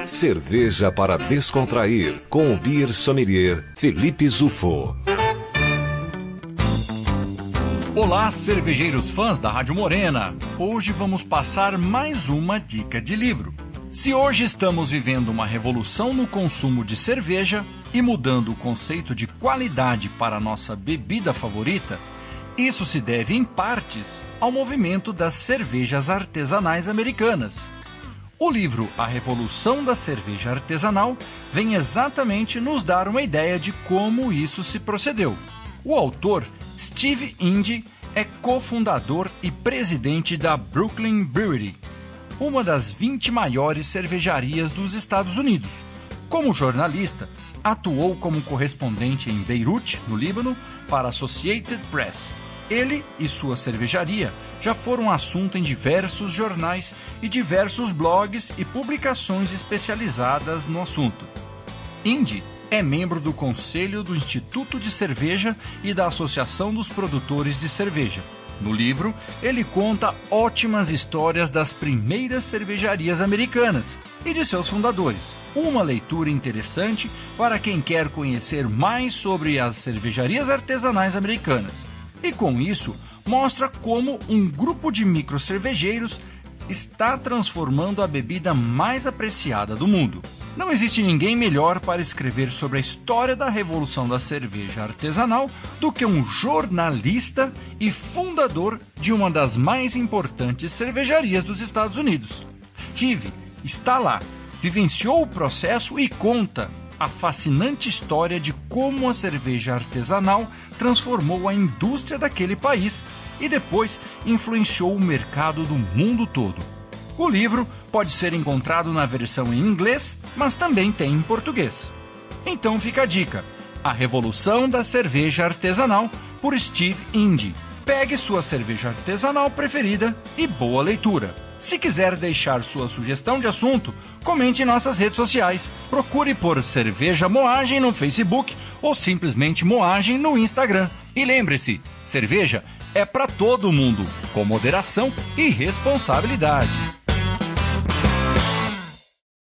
Cerveja para descontrair, com o beer sommelier Felipe Zufo. Olá, cervejeiros fãs da Rádio Morena. Hoje vamos passar mais uma dica de livro. Se hoje estamos vivendo uma revolução no consumo de cerveja e mudando o conceito de qualidade para a nossa bebida favorita, isso se deve, em partes, ao movimento das cervejas artesanais americanas. O livro A Revolução da Cerveja Artesanal vem exatamente nos dar uma ideia de como isso se procedeu. O autor, Steve Indy, é cofundador e presidente da Brooklyn Brewery, uma das 20 maiores cervejarias dos Estados Unidos. Como jornalista, atuou como correspondente em Beirute, no Líbano, para a Associated Press. Ele e sua cervejaria já foram assunto em diversos jornais e diversos blogs e publicações especializadas no assunto. Indy é membro do Conselho do Instituto de Cerveja e da Associação dos Produtores de Cerveja. No livro, ele conta ótimas histórias das primeiras cervejarias americanas e de seus fundadores. Uma leitura interessante para quem quer conhecer mais sobre as cervejarias artesanais americanas. E com isso, mostra como um grupo de microcervejeiros está transformando a bebida mais apreciada do mundo. Não existe ninguém melhor para escrever sobre a história da revolução da cerveja artesanal do que um jornalista e fundador de uma das mais importantes cervejarias dos Estados Unidos. Steve está lá, vivenciou o processo e conta a fascinante história de como a cerveja artesanal transformou a indústria daquele país e depois influenciou o mercado do mundo todo. O livro pode ser encontrado na versão em inglês, mas também tem em português. Então fica a dica: A Revolução da Cerveja Artesanal, por Steve Indy. Pegue sua cerveja artesanal preferida e boa leitura. Se quiser deixar sua sugestão de assunto, comente em nossas redes sociais. Procure por Cerveja Moagem no Facebook ou simplesmente Moagem no Instagram. E lembre-se, cerveja é para todo mundo, com moderação e responsabilidade.